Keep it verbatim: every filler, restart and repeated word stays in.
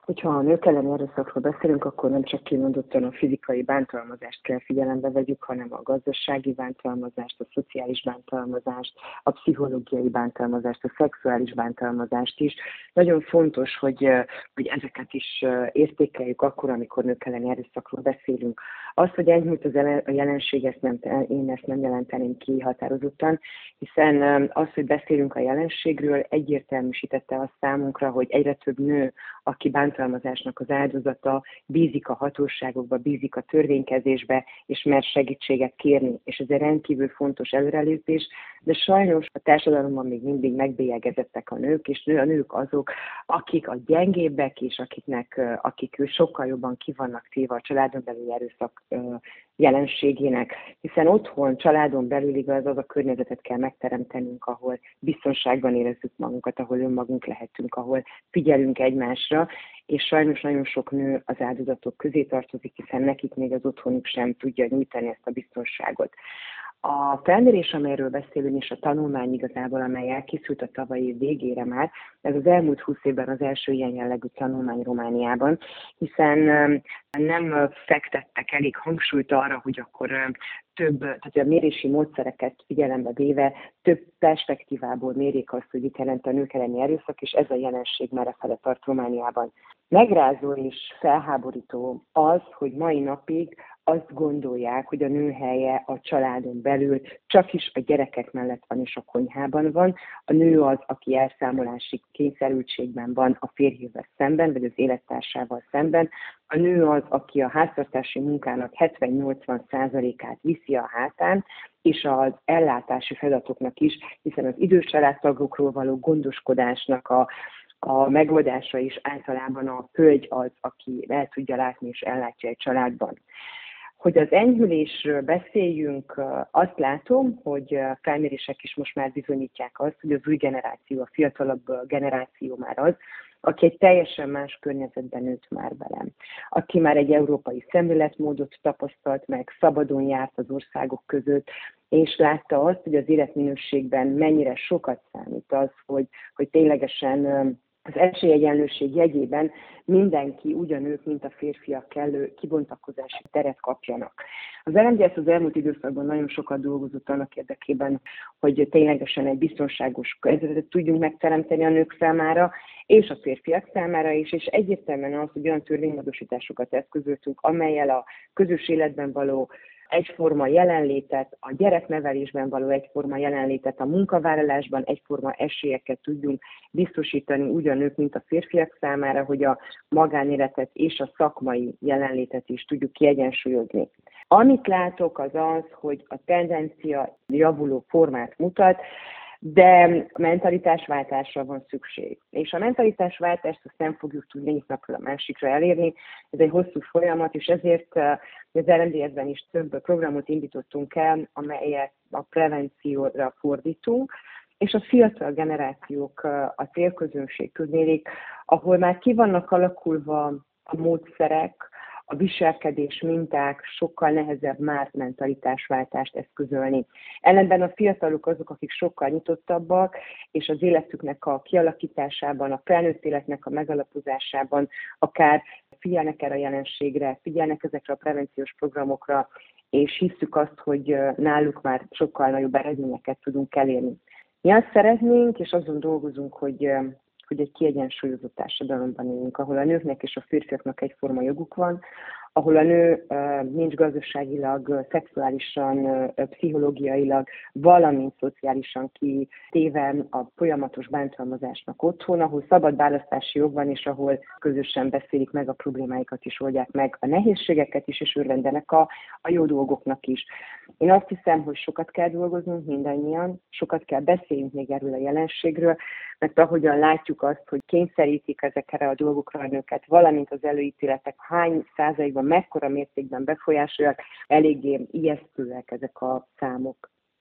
Hogyha a nők elleni erőszakról beszélünk, akkor nem csak kimondottan a fizikai bántalmazást kell figyelembe vegyük, hanem a gazdasági bántalmazást, a szociális bántalmazást, a pszichológiai bántalmazást, a szexuális bántalmazást is. Nagyon fontos, hogy, hogy ezeket is értékeljük akkor, amikor nők elleni erőszakról beszélünk. Az, hogy enyhült az a jelenség, ezt nem, én ezt nem jelenteném ki határozottan, hiszen az, hogy beszélünk a jelenségről, egyértelműsítette azt számunkra, hogy egyre több nő, aki bántalmazásnak az áldozata, bízik a hatóságokba, bízik a törvénykezésbe, és mer segítséget kérni. És ez egy rendkívül fontos előrelépés, de sajnos a társadalomban még mindig megbélyegezettek a nők, és nő, a nők azok, akik a gyengébbek, és akiknek, akik sokkal jobban kivannak téve a családon belüli erőszak jelenségének, hiszen otthon, családon belül igaz, az a környezetet kell megteremtenünk, ahol biztonságban érezzük magunkat, ahol önmagunk lehetünk, ahol figyelünk egymásra, és sajnos nagyon sok nő az áldozatok közé tartozik, hiszen nekik még az otthonuk sem tudja nyújtani ezt a biztonságot. A felmérés, amelyről beszélünk, és a tanulmány igazából, amely elkészült a tavalyi év végére már, ez az elmúlt húsz évben az első ilyen jellegű tanulmány Romániában, hiszen nem fektettek elég hangsúlyt arra, hogy akkor több, tehát a mérési módszereket figyelembe véve több perspektívából mérjék azt, hogy mit jelent a nők elleni erőszak, és ez a jelenség már fele tart Romániában. Megrázó és felháborító az, hogy mai napig azt gondolják, hogy a nő helye a családon belül csak is a gyerekek mellett van és a konyhában van. A nő az, aki elszámolási kényszerültségben van a férjével szemben, vagy az élettársával szemben. A nő az, aki a háztartási munkának hetven-nyolcvan százalékát viszi a hátán, és az ellátási feladatoknak is, hiszen az idős családtagokról való gondoskodásnak a A megoldása is általában a hölgy az, aki el tudja látni és ellátja egy családban. Hogy az enyhülésről beszéljünk, azt látom, hogy felmérések is most már bizonyítják azt, hogy az új generáció, a fiatalabb generáció már az, aki egy teljesen más környezetben nőtt már velem. Aki már egy európai szemléletmódot tapasztalt meg, szabadon járt az országok között, és látta azt, hogy az életminőségben mennyire sokat számít az, hogy, hogy ténylegesen az esélyegyenlőség jegyében mindenki, úgy a nők, mint a férfiak kellő kibontakozási teret kapjanak. Az el em dé es az elmúlt időszakban nagyon sokat dolgozott annak érdekében, hogy ténylegesen egy biztonságos környezetet tudjunk megteremteni a nők számára, és a férfiak számára is, és egyértelműen az, hogy olyan törvénymódosításokat eszközöltünk, amellyel a közös életben való egyforma jelenlétet, a gyereknevelésben való egyforma jelenlétet, a munkavállalásban egyforma esélyeket tudjunk biztosítani úgy a nők, mint a férfiak számára, hogy a magánéletet és a szakmai jelenlétet is tudjuk kiegyensúlyozni. Amit látok az az, hogy a tendencia javuló formát mutat, de mentalitásváltásra van szükség. És a mentalitásváltást azt nem fogjuk tudni egyik napról a másikra elérni, ez egy hosszú folyamat, és ezért az el em dé es-ben is több programot indítottunk el, amelyet a prevencióra fordítunk, és a fiatal generációk a célközönség tudnélik, ahol már ki vannak alakulva a módszerek, a viselkedés minták, sokkal nehezebb már mentalitásváltást eszközölni. Ellenben a fiatalok azok, akik sokkal nyitottabbak, és az életüknek a kialakításában, a felnőtt életnek a megalapozásában akár figyelnek erre a jelenségre, figyelnek ezekre a prevenciós programokra, és hiszük azt, hogy náluk már sokkal nagyobb eredményeket tudunk elérni. Mi azt szeretnénk, és azon dolgozunk, hogy hogy egy kiegyensúlyozott társadalomban élünk, ahol a nőknek és a férfiaknak egyforma joguk van, ahol a nő uh, nincs gazdaságilag, szexuálisan, uh, pszichológiailag, valamint szociálisan kitéve a folyamatos bántalmazásnak otthon, ahol szabad választási jog van, és ahol közösen beszélik meg a problémáikat is, oldják meg a nehézségeket is, és örvendenek a, a jó dolgoknak is. Én azt hiszem, hogy sokat kell dolgoznunk mindannyian, sokat kell beszéljünk még erről a jelenségről, mert ahogyan látjuk azt, hogy kényszerítik ezekre a dolgokra a nőket, valamint az előítéletek hány százalékban, mekkora mértékben befolyásolják, eléggé ijesztőek ezek a számok.